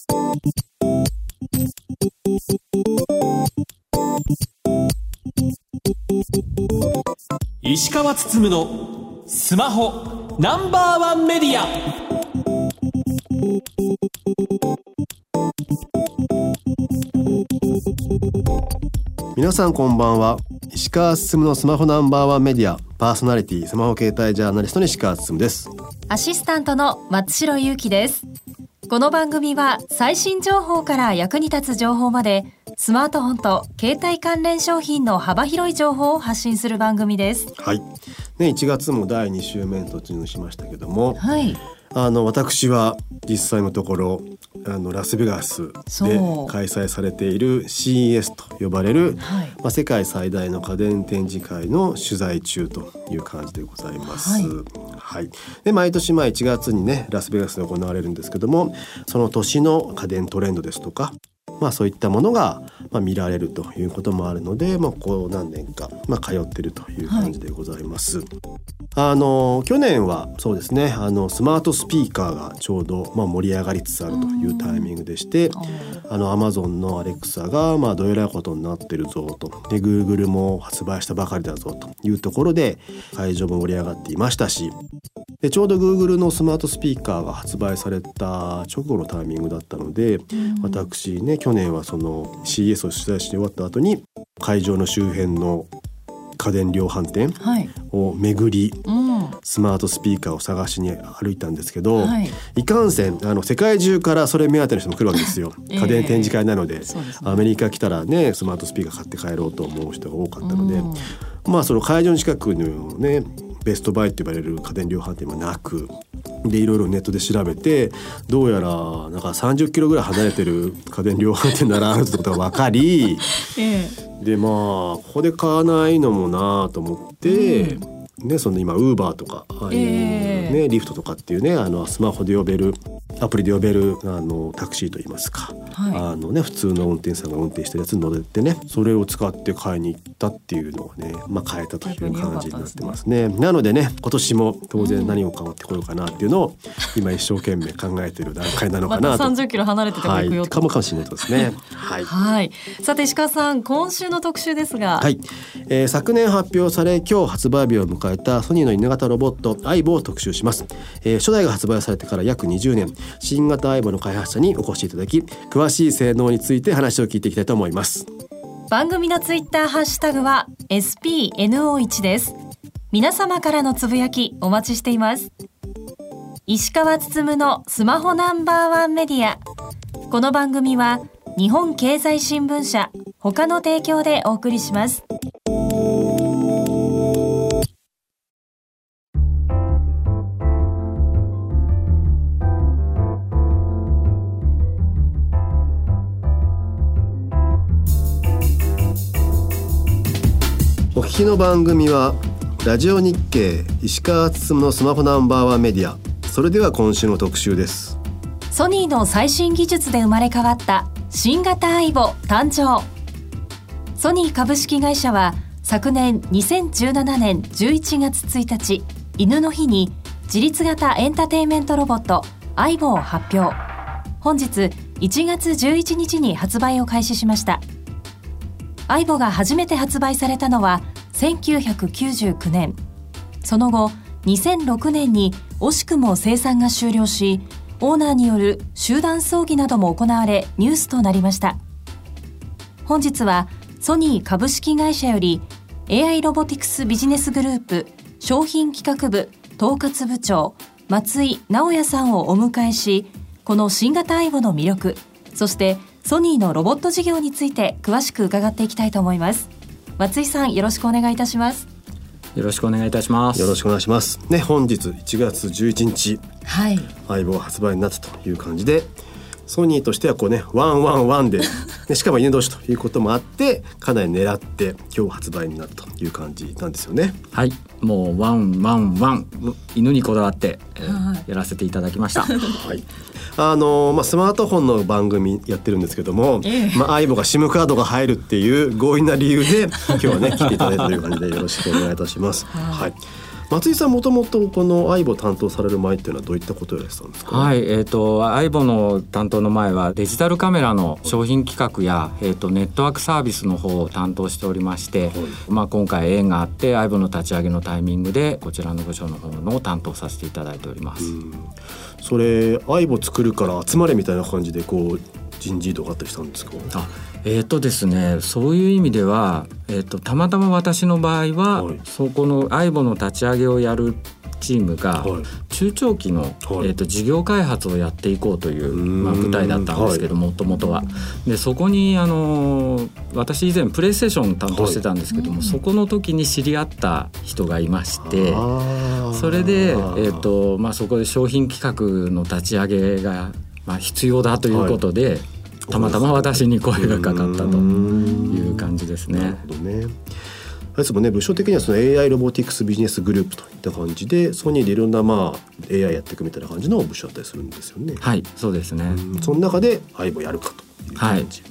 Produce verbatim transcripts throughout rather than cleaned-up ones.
石川つつむのスマホナンバーワンメディア。 皆さんこんばんは。石川つつむのスマホナンバーワンメディアパーソナリティスマホ携帯ジャーナリストの石川つつむです。 アシスタントの松代ゆうきです。この番組は最新情報から役に立つ情報までスマートフォンと携帯関連商品の幅広い情報を発信する番組です。 はい、ね、いちがつもだいに週目に突入しましたけども、 はい、 あの私は実際のところあのラスベガスで開催されている シーイーエス と呼ばれる、はい、まあ、世界最大の家電展示会の取材中という感じでございます。はいはい、で毎年まあいちがつにねラスベガスで行われるんですけども、その年の家電トレンドですとか、まあ、そういったものがまあ見られるということもあるので、まあ、こう何年かまあ通っているという感じでございます。はい、あの去年はそうですね、あのスマートスピーカーがちょうどまあ盛り上がりつつあるというタイミングでして、あの Amazon のアレクサがまあどえらいことになってるぞと、で Google も発売したばかりだぞというところで会場も盛り上がっていましたし、でちょうど Google のスマートスピーカーが発売された直後のタイミングだったので、私ね去年はその シーイーエス を取材して終わった後に会場の周辺の家電量販店を巡り、はい、うん、スマートスピーカーを探しに歩いたんですけど、はい、いかんせんあの世界中からそれ目当ての人も来るわけですよ。家電展示会なので、えーそうですね、アメリカ来たらねスマートスピーカー買って帰ろうと思う人が多かったので、うん、まあその会場の近くのねベストバイと呼ばれる家電量販店もなく、でいろいろネットで調べて、どうやらなんかさんじゅっキロぐらい離れてる家電量販店ならあるってことが分かり、ええ、でまあここで買わないのもなと思って、うん、ね、その今ウーバーとかああいう、ね、えー、リフトとかっていうね、あのスマホで呼べるアプリで呼べるあのタクシーといいますか、はい、あのね、普通の運転手さんが運転してるやつに乗れてね、それを使って買いに行ったっていうのをね、まあ、買えたという感じになってますね。なのでね、今年も当然何を買ってこようかなっていうのを今一生懸命考えている段階なのかなと。 またさんじゅっキロ離れてても行くよと、 はい、かもかもしれないですね。はい、 はい、さて石川さん、今週の特集ですが、 はい、えー、昨年発表され今日発売日を迎えたソニーの犬型ロボットアイボを特集します。えー、初代が発売されてから約にじゅうねん、新型アイボの開発者にお越しいただき、詳しい性能について話を聞いていきたいと思います。 番組のツイッターハッシュタグは エスピーエヌオーワン です。皆様からのつぶやきお待ちしています。石川つつむのスマホナンバーワンメディア。この番組は日本経済新聞社他の提供でお送りします。 お聞きの番組はラジオ日経石川つつむのスマホナンバーワンメディア。それでは今週の特集です。 ソニーの最新技術で生まれ変わった新型アイボ誕生。ソニー株式会社は昨年にせんじゅうななねんじゅういちがつついたち、犬の日に自立型エンターテインメントロボットアイボを発表。本日いちがつじゅういちにちに発売を開始しました。アイボが初めて発売されたのはせんきゅうひゃくきゅうじゅうきゅうねん。その後にせんろくねんに惜しくも生産が終了し、オーナーによる集団葬儀なども行われニュースとなりました。本日はソニー株式会社より エーアイ ロボティクスビジネスグループ商品企画部統括部長松井直也さんをお迎えし、この新型アイボの魅力、そしてソニーのロボット事業について詳しく伺っていきたいと思います。松井さん、よろしくお願いいたします。 よろしくお願いいたします。 よろしくお願いしますね。本日いちがつじゅういちにち、 はい、 アイボ発売になったという感じで、ソニーとしてはこうねワンワンワンで、ね、しかも犬年ということもあってかなり狙って今日発売になったという感じなんですよね。 はい、もうワンワンワン犬にこだわって、えー、やらせていただきました。 はい、あのーまあ、スマートフォンの番組やってるんですけども、えーまあ、アイボが シム カードが入るっていう強引な理由で今日はね来ていただいたという感じでよろしくお願いいたします。はい、 松井さんもともとこのアイボ担当される前っていうのはどういったことをやってたんですか？ はい、えーと、アイボの担当の前はデジタルカメラの商品企画や、えーと、ネットワークサービスの方を担当しておりまして、はい、まあ、今回縁があってアイボの立ち上げのタイミングでこちらの部署の方の担当させていただいております。 うん、それアイボ作るから集まれみたいな感じでこう人事異動があったりしたんですか？ あえーとですね、そういう意味では、えーと、たまたま私の場合は、はい、そこのアイボの立ち上げをやるチームが、はい、中長期の、はい、えーと、事業開発をやっていこうという、まあ、舞台だったんですけど、もともとはでそこに、あのー、私以前プレイステーション担当してたんですけども、はい、そこの時に知り合った人がいまして、それで、えーとまあ、そこで商品企画の立ち上げが、まあ、必要だということで、はい、たまたま私に声がかかったという感じですね。 なるほどね。あれですもんね、部署的にはその エーアイ ロボティクスビジネスグループといった感じでソニーでいろんな、まあ、エーアイ やっていくみたいな感じの部署だったりするんですよね。 はい、そうですね。 その中でアイボやるかという感じ、はい、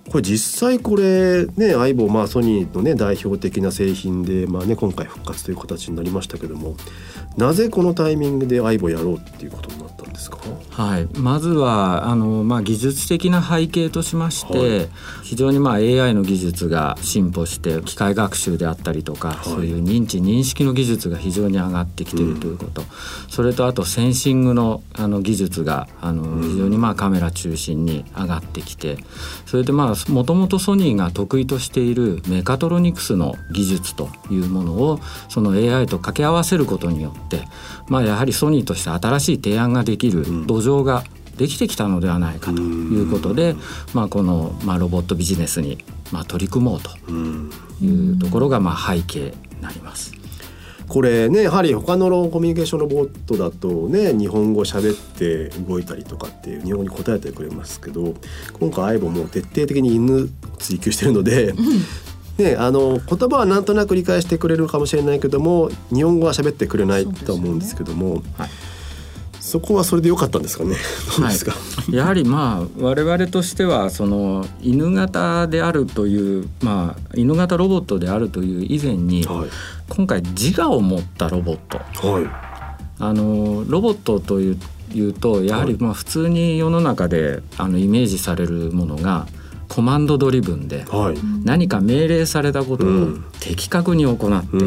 これ実際これねアイボ、まあ、ソニーの、ね、代表的な製品で、まあね、今回復活という形になりましたけども、なぜこのタイミングでアイボやろうっていうことになったんですか？ はい、まずはあの、まあ、技術的な背景としまして、はい、非常に、まあ、エーアイ の技術が進歩して機械学習であったりとか、はい、そういう認知認識の技術が非常に上がってきているということ、うん、それとあとセンシング の, あの技術があの、うん、非常に、まあ、カメラ中心に上がってきて、それでまあもともとソニーが得意としているメカトロニクスの技術というものをその エーアイ と掛け合わせることによって、まあ、やはりソニーとして新しい提案ができる土壌ができてきたのではないかということで、まあ、この、まあ、ロボットビジネスに、まあ、取り組もうというところが、まあ、背景になります。 これね、やはり他のコミュニケーションロボットだとね、日本語喋って動いたりとかっていう日本語に答えてくれますけど、今回アイボも徹底的に犬を追求してるので、うんね、あの言葉はなんとなく理解してくれるかもしれないけども日本語は喋ってくれないと思うんですけども、 そ, ね、はい、そこはそれで良かったんですかね。どうですか？はい、やはりまあ我々としてはその犬型であるという、まあ、犬型ロボットであるという以前に、はい、今回自我を持ったロボット、はい、あのロボットという、いうとやはりまあ普通に世の中であのイメージされるものがコマンドドリブンで、はい、何か命令されたことを的確に行って、うん、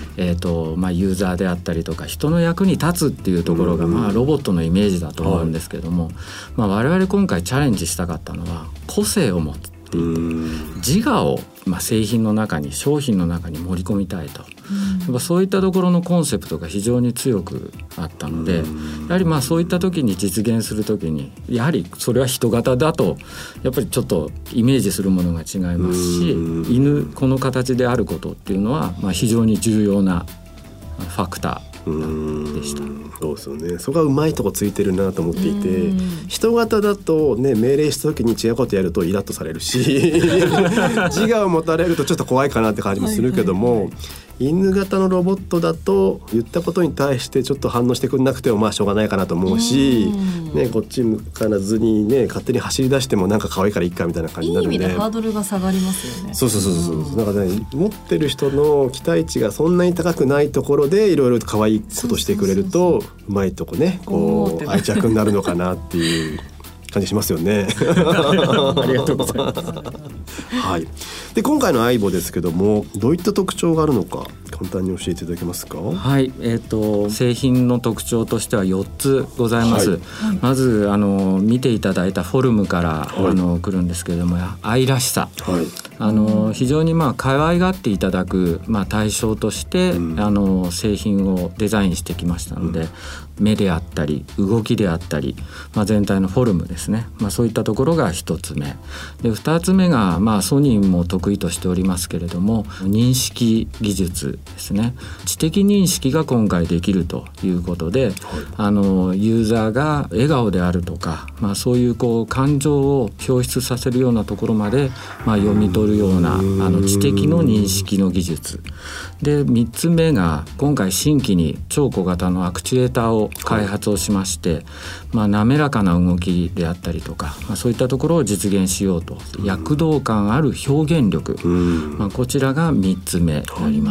えーとまあ、ユーザーであったりとか人の役に立つっていうところが、まあ、ロボットのイメージだと思うんですけども、はい、まあ、我々今回チャレンジしたかったのは個性を持っていて、自我を、まあ、製品の中に商品の中に盛り込みたいと、やっぱそういったところのコンセプトが非常に強くあったので、やはりまあそういった時に実現する時にやはりそれは人型だとやっぱりちょっとイメージするものが違いますし、犬この形であることっていうのはまあ非常に重要なファクターでした。 そうですよね。そこがうまいとこついてるなと思っていて、人型だと、ね、命令した時に違うことやるとイラッとされるし自我を持たれるとちょっと怖いかなって感じもするけども、はいはいはい、犬型のロボットだと言ったことに対してちょっと反応してくれなくてもまあしょうがないかなと思うし、ね、こっち向かずに、ね、勝手に走り出してもなんか可愛いからいいかみたいな感じになるんで、 いい意味でハードルが下がりますよね。 そうそうそうそう、なんかね、持ってる人の期待値がそんなに高くないところでいろいろと可愛いことしてくれるとうまいとこね、こう愛着になるのかなっていう感じしますよねありがとうございますはい、で今回のアイボですけどもどういった特徴があるのか簡単に教えていただけますか？ はい、えーと、製品の特徴としてはよっつございます、はい、まずあの見ていただいたフォルムから、はい、あの来るんですけれども愛らしさ、はい、あの非常にまあ可愛がっていただく、まあ、対象として、うん、あの製品をデザインしてきましたので、うん、目であったり動きであったり、まあ、全体のフォルムですね、まあ、そういったところがひとつめで、ふたつめが、まあ、ソニーも得意としておりますけれども認識技術ですね。知的認識が今回できるということで、はい、あのユーザーが笑顔であるとか、まあ、そういうこう感情を表出させるようなところまで、まあ、読み取るようなあの知的の認識の技術で、みっつめが今回新規に超小型のアクチュエーターを開発をしまして、まあ、滑らかな動きであったりとか、まあ、そういったところを実現しようと、躍動感ある表現力、まあ、こちらがみっつめになります。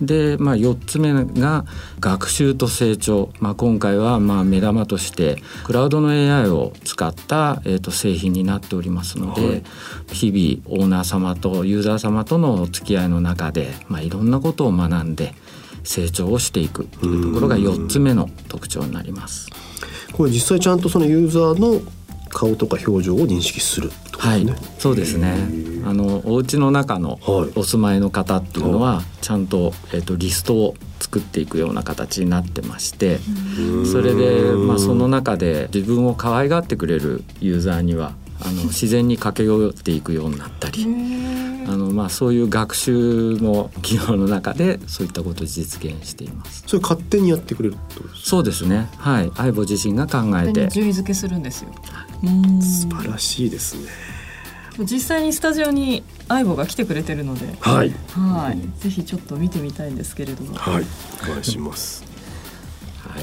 で、まあ、よっつめが学習と成長、まあ、今回はまあ目玉としてクラウドの エーアイ を使った、えー、と製品になっておりますので、はい、日々オーナー様とユーザー様とのお付き合いの中で、まあ、いろんなことを学んで成長をしていくというところがよっつめの特徴になります。 これ実際ちゃんとそのユーザーの顔とか表情を認識するってことですね。 はい、そうですね。あのお家の中のお住まいの方っていうのは、はい、ちゃんと、えーと、リストを作っていくような形になってまして、それで、まあ、その中で自分を可愛がってくれるユーザーにはあの自然に駆け寄っていくようになったり、あの、まあ、そういう学習の機能の中でそういったことを実現しています。 それ勝手にやってくれるってことですか？ そうですね、はい、アイボ自身が考えて順位付けするんですよ。 素晴らしいですね。 実際にスタジオにアイボが来てくれてるので、 はい、 はい、ぜひちょっと見てみたいんですけれども、 はい、お願いします。 はい、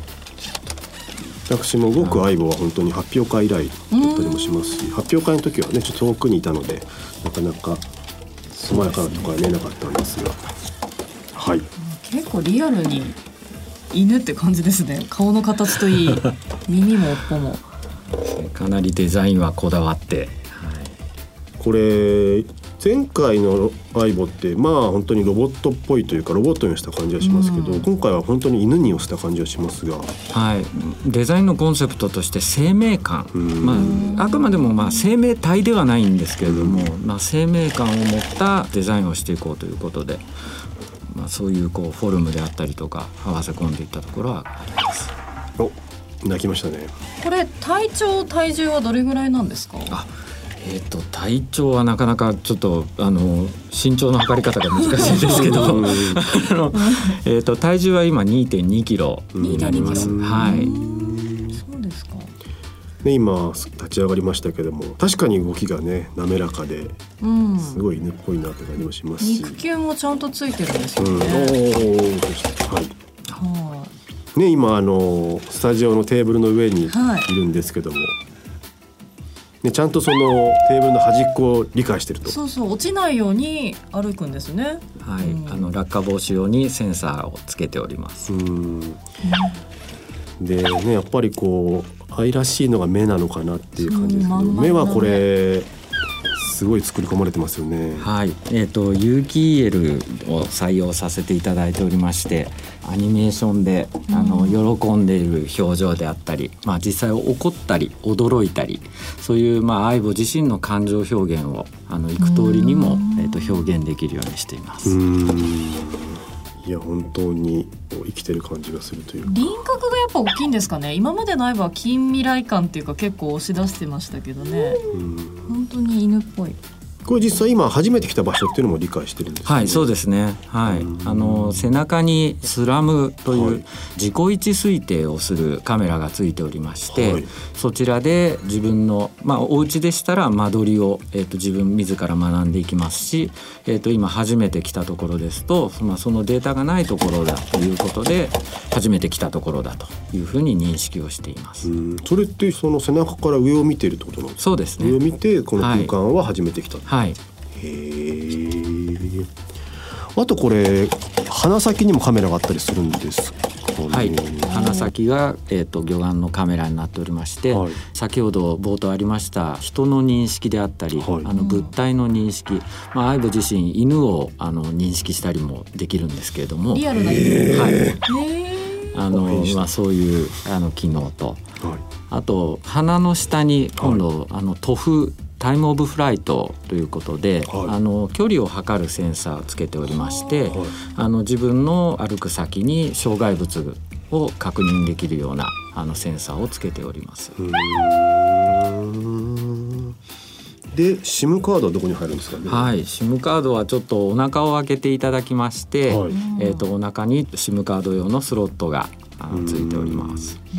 私も動くアイボは本当に発表会以来だったりもしますし、発表会の時はねちょっと遠くにいたのでなかなか細やかなところは見えなかったんですが、はい、 結構リアルに犬って感じですね。顔の形といい耳も尾っぽもかなりデザインはこだわって、はい、 これ前回のアイボってまあ本当にロボットっぽいというかロボットにした感じはしますけど、うん、今回は本当に犬に寄せた感じはしますが、 はい、デザインのコンセプトとして生命感、まあ、あくまでもまあ生命体ではないんですけれども、うん、まあ、生命感を持ったデザインをしていこうということで、まあ、そういうこうフォルムであったりとか合わせ込んでいったところはあります。 お、泣きましたね。 これ体長体重はどれぐらいなんですか？ あ、えー、と体長はなかなかちょっとあの身長の測り方が難しいですけどあの、えー、と体重は今 にてんにキロになります。はい、 そうですか。 ね、今立ち上がりましたけども確かに動きがね滑らかで、うん、すごい犬っぽいなって感じもしますし、 肉球もちゃんとついてるんですよね。うん、おー、はい、はあ、ね、今あのスタジオのテーブルの上にいるんですけども、はい、ね、ちゃんとそのテーブルの端っこを理解してると。 そうそう、落ちないように歩くんですね。 はい、うん、あの落下防止用にセンサーをつけております。うん、 でね、やっぱりこう愛らしいのが目なのかなっていう感じですけど、目はこれすごい作り込まれてますよね。 はい、えーと、有機 イーエル を採用させていただいておりまして、アニメーションであの喜んでいる表情であったり、まあ、実際怒ったり驚いたり、そういうまあアイボ自身の感情表現をあの幾通りにも、えーと表現できるようにしています。 うーん、いや本当に生きてる感じがするというか、 輪郭がやっぱ大きいんですかね。今までのアイボは近未来感っていうか結構押し出してましたけどね。うん、本当に犬っぽい。 これ実際今初めて来た場所っていうのも理解してるんですかね。 はい、そうですね、はい、あの背中にスラムという自己位置推定をするカメラがついておりまして、はい、そちらで自分の、まあ、お家でしたら間取りを、えー、と自分自ら学んでいきますし、えー、と今初めて来たところですと、まあ、そのデータがないところだということで初めて来たところだというふうに認識をしています。 うん、それってその背中から上を見ているってことなんですか。 そうですね、 上を見てこの空間は初めて来た、 はいはい、 へー。あとこれ鼻先にもカメラがあったりするんですかね。 はい、鼻先が、えーと、魚眼のカメラになっておりまして、はい、先ほど冒頭ありました人の認識であったり、はい、あの物体の認識、まあ、アイボ自身犬をあの認識したりもできるんですけれども、 リアルな犬、 はい、あのまあ、そういうあの機能と、はい、あと鼻の下に今度、はい、あのトフタイムオブフライトということで、はい、あの距離を測るセンサーをつけておりまして、はい、あの自分の歩く先に障害物を確認できるようなあのセンサーをつけております。 うーん、で SIM カードはどこに入るんですかね。 はい、SIM カードはちょっとお腹を開けていただきまして、はい、えーと、お腹に SIM カード用のスロットがあのついております。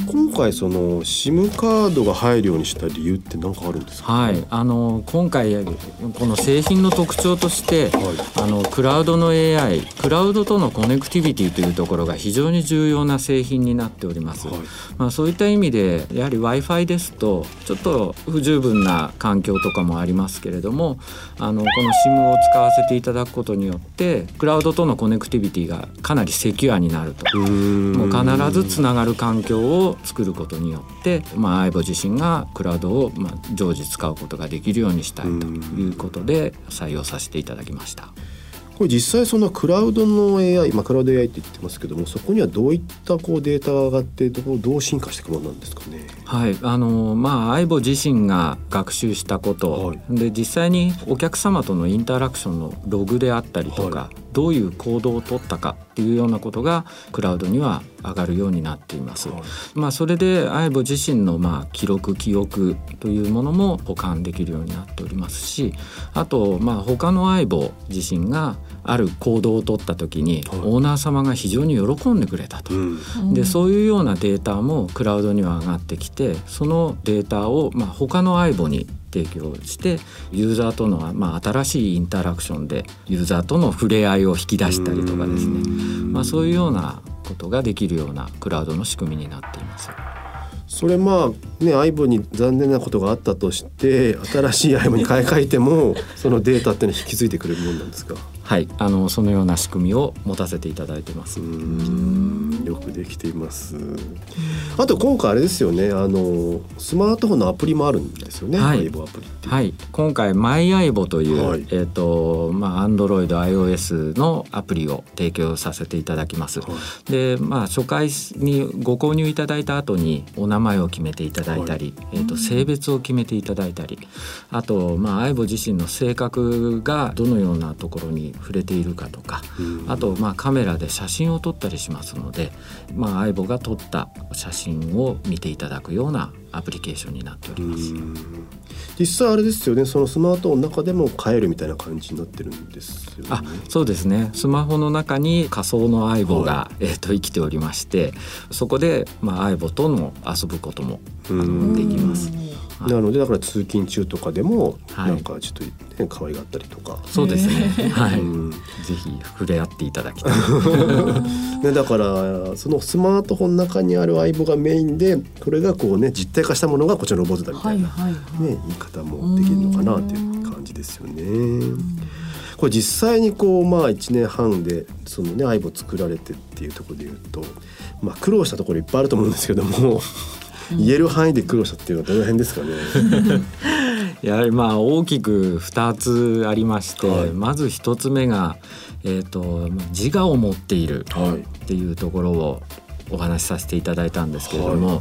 今回その SIM カードが入るようにした理由って何かあるんですか？ はい、あの今回この製品の特徴として、はい、あのクラウドの エーアイ、クラウドとのコネクティビティというところが非常に重要な製品になっております、はい。まあ、そういった意味でやはり Wi-Fi ですとちょっと不十分な環境とかもありますけれども、あのこの SIM を使わせていただくことによってクラウドとのコネクティビティがかなりセキュアになると。うーん、もう必ずつながる環境を作ることによって、まあ、アイボ自身がクラウドをまあ常時使うことができるようにしたいということで採用させていただきました。 これ実際そのクラウドの エーアイ、まあ、クラウド エーアイ って言ってますけども、そこにはどういったこうデータが上がってどう、どう進化していくものなんですかね？ はい、あのまあアイボ自身が学習したこと、はい、で実際にお客様とのインタラクションのログであったりとか、はい、どういう行動を取ったかっていうようなことがクラウドには上がるようになっています、はい。まあ、それでアイボ自身のまあ記録記憶というものも保管できるようになっておりますし、あとまあ他のアイボ自身がある行動を取った時にオーナー様が非常に喜んでくれたと、うん、でそういうようなデータもクラウドには上がってきて、そのデータをまあ他のアイボに提供してユーザーとのまあ新しいインタラクションでユーザーとの触れ合いを引き出したりとかですね、まあ、そういうようなことができるようなクラウドの仕組みになっています。 それまあね、アイボに残念なことがあったとして新しいアイボに買い替えてもそのデータってのは引き継いでくれるものなんですか？ はい、あのそのような仕組みを持たせていただいています。うーん、よくできています。あと今回あれですよね、あのスマートフォンのアプリもあるんですよね、 はい、 アイボアプリって。 はい、今回マイアイボという、はい、えーとまあ、Android、iOS のアプリを提供させていただきます、はい。で、まあ、初回にご購入いただいた後にお名前を決めていただいたり、はい、えーと性別を決めていただいたり、あと、まあ、アイボ自身の性格がどのようなところに触れているかとか、あとまあカメラで写真を撮ったりしますので、まあ、アイボが撮った写真を見ていただくようなアプリケーションになっております。 実際あれですよね、そのスマートフォンの中でも買えるみたいな感じになってるんですよね。 あ、そうですね。スマホの中に仮想のアイボが、はい、えー、と生きておりまして、そこで、まあ、アイボとの遊ぶこともあのできます。 なのでだから通勤中とかでもなんかちょっと、ね、はい、可愛がったりとか。 そうですね、はい、うん、ぜひ触れ合っていただきたいね、だからそのスマートフォンの中にあるアイボがメインで、これがこうね実体化したものがこちらのロボットだみたいな、はいはいはい、ね、言い方もできるのかなっていう感じですよね。これ実際にこう、まあ、いちねんはんでそのねアイボ作られてっていうところでいうと、まあ、苦労したところいっぱいあると思うんですけども言える範囲で苦労したっていうのはどの辺ですかね？ やはりまあ大きくふたつありまして、はい、まずひとつめが、えーと、自我を持っているっていうところをお話しさせていただいたんですけれども、はい、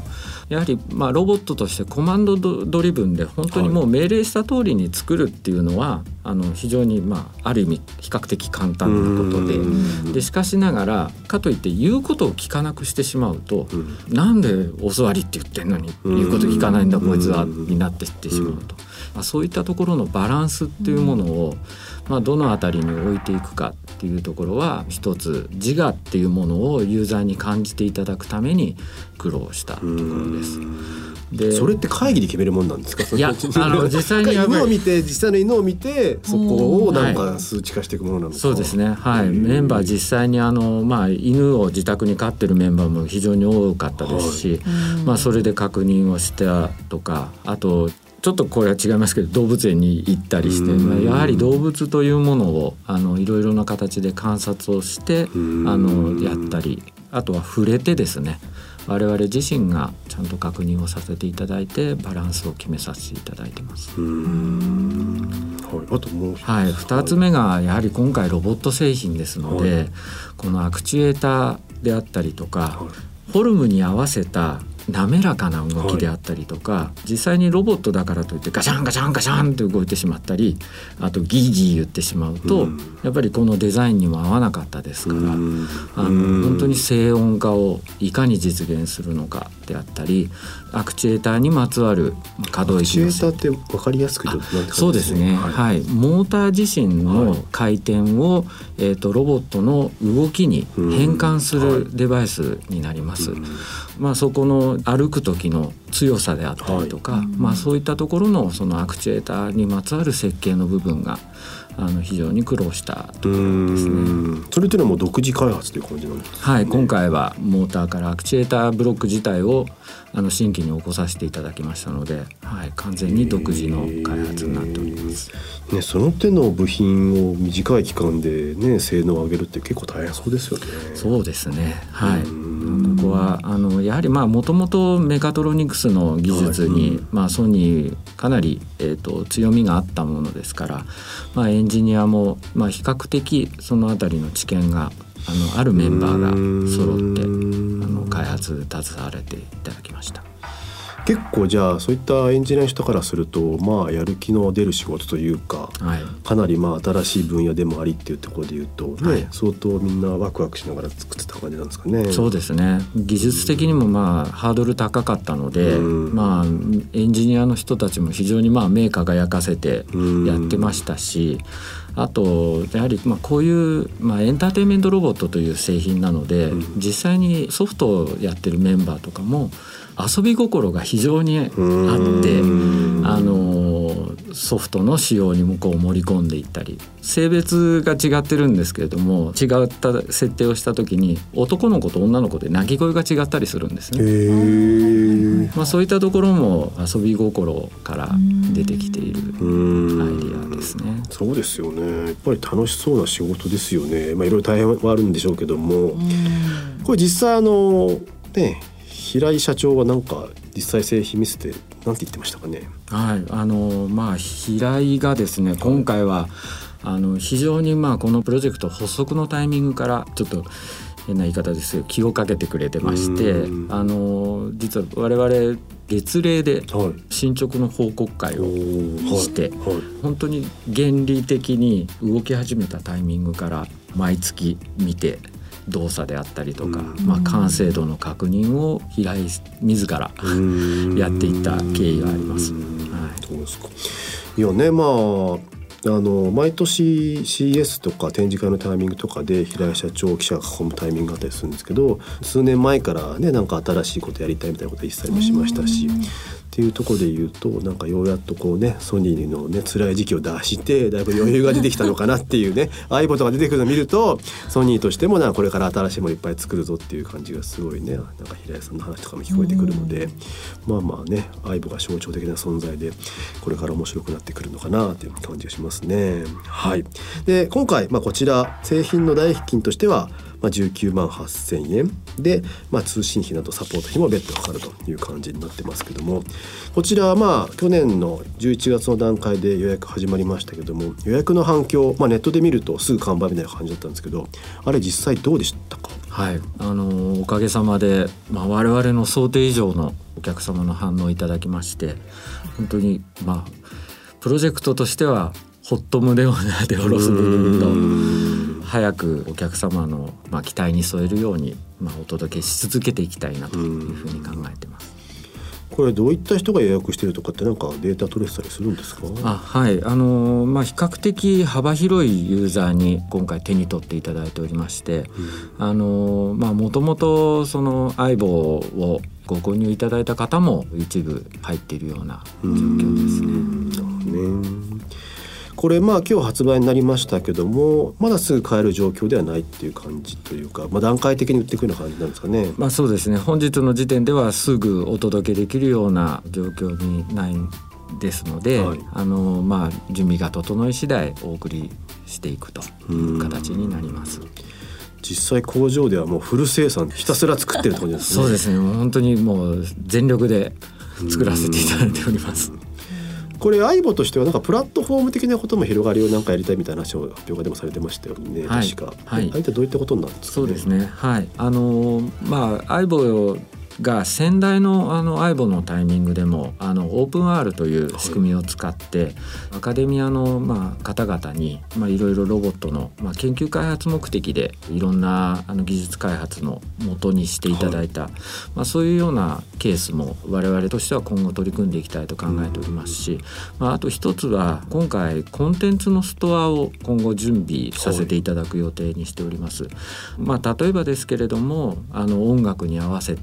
やはりまあロボットとしてコマンドドリブンで本当にもう命令した通りに作るっていうのは、あの非常にまあある意味比較的簡単なことで、でしかしながらかといって言うことを聞かなくしてしまうと、うん、なんでお座りって言ってんのに言うこと聞かないんだこいつはになっていってしまうと、まあ、そういったところのバランスっていうものを、まあ、どのあたりに置いていくかっていうところは一つ自我っていうものをユーザーに感じていただくために苦労したところです。 でそれって会議で決めるもんなんですか？ いや、あの実際に犬を見て実際の犬を見てそこをなんか数値化していくものなのか？ そうですね、はい、メンバー実際にあの、まあ、犬を自宅に飼ってるメンバーも非常に多かったですし、はい、まあ、それで確認をしたとか、あとちょっとこれは違いますけど動物園に行ったりして、まあ、やはり動物というものをあのいろいろな形で観察をしてあのやったり、あとは触れてですね、我々自身がちゃんと確認をさせていただいてバランスを決めさせていただいてます。うーん、 はい、あともう一つ、 はい、ふたつめがやはり今回ロボット製品ですので、はい、このアクチュエーターであったりとか、はい、フォルムに合わせた滑らかな動きであったりとか、はい、実際にロボットだからといってガシャンガシャンガシャンって動いてしまったり、あとギーギー言ってしまうと、うん、やっぱりこのデザインにも合わなかったですから、うん、あの本当に静音化をいかに実現するのかであったり、アクチュエーターにまつわる可動域のアクチュエーターって分かりやすく言うと何てそうですね、はいはい、モーター自身の回転を、はい、えーと、ロボットの動きに変換するデバイスになります。うんはい、 まあ、そこの歩く時の強さであったりとか、はい、まあ、そういったところのそのアクチュエーターにまつわる設計の部分があの非常に苦労したところですね。 それというのはもう独自開発という感じなんですかね。 はい、今回はモーターからアクチュエーターブロック自体をあの新規に起こさせていただきましたので、はい、完全に独自の開発になっております、 ね、その手の部品を短い期間で、ね、性能を上げるって結構大変そうですよね。 そうですね、はい、ここはあのやはりもともとメカトロニクスの技術に、はい、まあ、ソニーかなり、えーと、強みがあったものですから、まあ、エンジニアも、まあ、比較的そのあたりの知見があのあるメンバーが揃ってあの開発携われていただきました。 結構じゃあそういったエンジニアの人からすると、まあ、やる気の出る仕事というか、はい、かなりまあ新しい分野でもありっていうところでいうと、ね、はい、相当みんなワクワクしながら作ってた感じなんですかね。 そうですね、技術的にもまあハードル高かったので、まあ、エンジニアの人たちも非常にまあ目輝かせてやってましたし、あとやはりまあこういうまあエンターテインメントロボットという製品なので、実際にソフトをやってるメンバーとかも遊び心が非常にあって、あのソフトの仕様にもこう盛り込んでいったり、性別が違ってるんですけれども、違った設定をした時に男の子と女の子で鳴き声が違ったりするんですね。へー、まあ、そういったところも遊び心から出てきているアイディアですね。 そうですよね。やっぱり楽しそうな仕事ですよね。まあ、いろいろ大変はあるんでしょうけども、これ実際あのね、平井社長はなんか実際製品見せてなんて言ってましたかね。 はい、あのまあ平井がですね、今回はあの非常にまあこのプロジェクト発足のタイミングからちょっと変な言い方ですけど気をかけてくれてまして、あの実は我々月例で進捗の報告会をして、はいはいはい、本当に原理的に動き始めたタイミングから毎月見て動作であったりとか、まあ、完成度の確認を平井自らやっていった経緯があります。はい、 そうですか。いやね、まああの毎年 シーイーエス とか展示会のタイミングとかで平井社長記者が囲むタイミングがあったりするんですけど、数年前からね、なんか新しいことやりたいみたいなこと言ったりもしましたし、っていうところで言うと、なんかようやっとこうね、ソニーのね辛い時期を脱してだいぶ余裕が出てきたのかなっていうねアイボとか出てくるのを見ると、ソニーとしてもなんかこれから新しいものいっぱい作るぞっていう感じがすごいね、なんか平井さんの話とかも聞こえてくるので、まあまあね、アイボが象徴的な存在でこれから面白くなってくるのかなという感じがしますね。はい。で今回、まあ、こちら製品の代金としてはまあ、じゅうきゅうまんはっせんえんで、まあ、通信費などサポート費も別途かかるという感じになってますけども、こちらはまあ去年のじゅういちがつの段階で予約始まりましたけども、予約の反響、まあ、ネットで見るとすぐ完売みたいな感じだったんですけど、あれ実際どうでしたか？ はい、あのおかげさまで、まあ、我々の想定以上のお客様の反応をいただきまして、本当にまあプロジェクトとしてはほっと胸をなで下ろす部分と、早くお客様の、まあ、期待に添えるように、まあ、お届けし続けていきたいなというふうに考えてます。 これどういった人が予約しているとかってなんかデータ取れてたりするんですか？ あ、はい、あのまあ、比較的幅広いユーザーに今回手に取っていただいておりまして、うん、あのまあもともとその相棒をご購入いただいた方も一部入っているような状況ですね。 うんね、これまあ今日発売になりましたけども、まだすぐ買える状況ではないっていう感じというか、まあ、段階的に売っていくような感じなんですかね。 まあ、そうですね、本日の時点ではすぐお届けできるような状況にないですので、はい、あのまあ準備が整い次第お送りしていくという形になります。 実際工場ではもうフル生産ひたすら作ってるって感じですね。 そうですね、もう本当にもう全力で作らせていただいております。 これアイボとしてはなんかプラットフォーム的なことも広がりをなんかやりたいみたいな話を発表会でもされてましたよね、はい、確か、はい、あれってどういったことになるんですかね。 そうですね、はい、あのまあアイボが先代のあのアイボのタイミングでもあのオープン アール という仕組みを使って、はい、アカデミアのまあ方々にまあいろいろロボットのまあ研究開発目的でいろんなあの技術開発の元にしていただいた、はい、まあそういうようなケースも我々としては今後取り組んでいきたいと考えておりますし、まあ、あと一つは今回コンテンツのストアを今後準備させていただく予定にしております。はい、まあ例えばですけれども、あの音楽に合わせた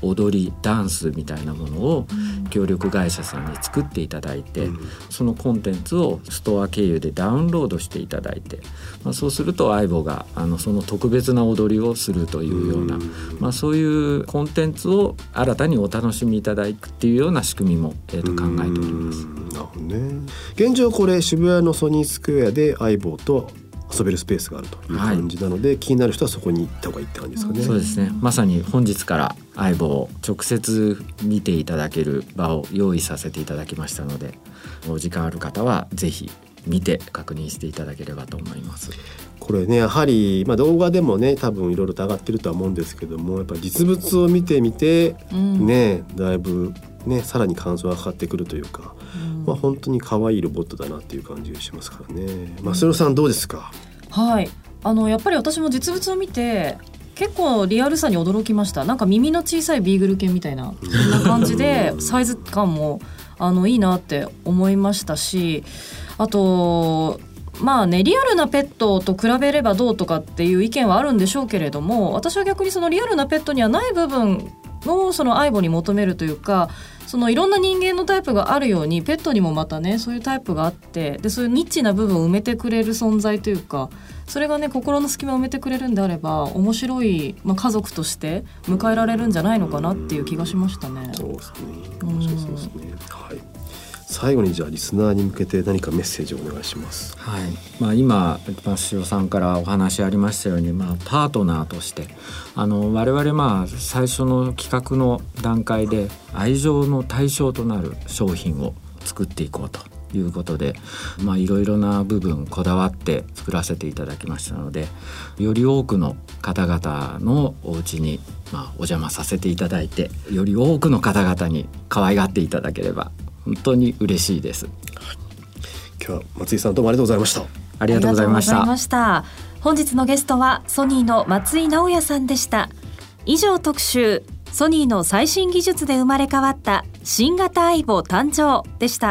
踊りダンスみたいなものを協力会社さんに作っていただいて、うん、そのコンテンツをストア経由でダウンロードしていただいて、まあ、そうするとアイボがあのその特別な踊りをするというような、うん、まあ、そういうコンテンツを新たにお楽しみいただくっていうような仕組みも、えー、と考えております。 なるほどね。現状これ渋谷のソニースクエアでアイボと遊べるスペースがあるという感じなので、はい、気になる人はそこに行った方がいいって感じですかね。 そうですね。まさに本日からアイボを直接見ていただける場を用意させていただきましたので、お時間ある方はぜひ見て確認していただければと思います。 これねやはり、まあ、動画でもね多分いろいろと上がってるとは思うんですけども、やっぱり実物を見てみて、うん、ねだいぶねさらに感想がかかってくるというか、うん、まあ、本当に可愛いロボットだなっていう感じがしますからね。まあ、スロさんどうですか？ はい、あのやっぱり私も実物を見て結構リアルさに驚きました。なんか耳の小さいビーグル犬みたいなそんな感じでサイズ感もあのいいなって思いましたし、あとまあねリアルなペットと比べればどうとかっていう意見はあるんでしょうけれども、私は逆にそのリアルなペットにはない部分をそのアイボに求めるというか、そのいろんな人間のタイプがあるようにペットにもまたねそういうタイプがあって、でそういうニッチな部分を埋めてくれる存在というか、それがね心の隙間を埋めてくれるんであれば面白い、まあ、家族として迎えられるんじゃないのかなっていう気がしましたね。 そうですね。面白そうですね。はい。最後にじゃあリスナーに向けて何かメッセージをお願いします。 はい、まあ、今塩さんからお話ありましたように、まあ、パートナーとしてあの我々まあ最初の企画の段階で愛情の対象となる商品を作っていこうということで、まあ、いろいろな部分こだわって作らせていただきましたので、より多くの方々のお家に、まあ、お邪魔させていただいて、より多くの方々に可愛がっていただければ本当に嬉しいです。 今日は松井さんどうもありがとうございました。 ありがとうございました。 ありがとうございました。本日のゲストはソニーの松井直哉さんでした。以上特集、ソニーの最新技術で生まれ変わった新型アイボ誕生でした。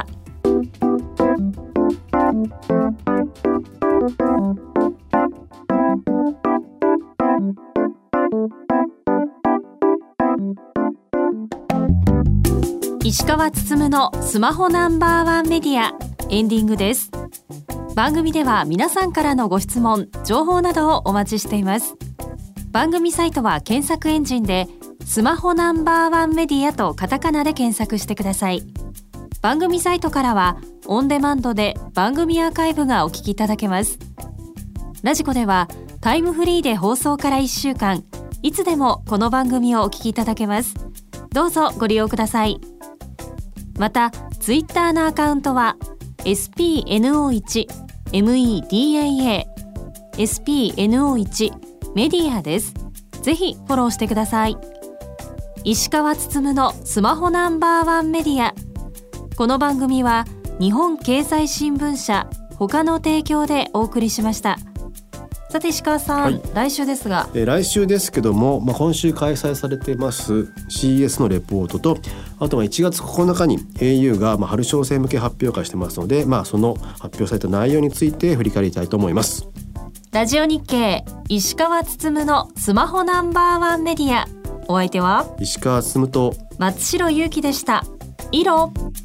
石川つつむのスマホナンバーワンメディアエンディングです。番組では皆さんからのご質問、情報などをお待ちしています。番組サイトは検索エンジンでスマホナンバーワンメディアとカタカナで検索してください。番組サイトからはオンデマンドで番組アーカイブがお聞きいただけます。ラジコではタイムフリーで放送からいっしゅうかん、いつでもこの番組をお聞きいただけます。どうぞご利用ください。またツイッターのアカウントは エスピーエヌオーワン メディア エスピーエヌオーワン メディアです。ぜひフォローしてください。石川つつむのスマホナンバーワンメディア。この番組は日本経済新聞社他の提供でお送りしました。さて石川さん、はい、来週ですが、 えー、来週ですけども、まあ、今週開催されてます シーイーエス のレポートと、あとはいちがつここのかに エーユー がまあ春商戦向け発表会してますので、まあ、その発表された内容について振り返りたいと思います。 ラジオ日経石川つつむのスマホナンバーワンメディア、お相手は石川つつむと松代ゆうきでした。以上。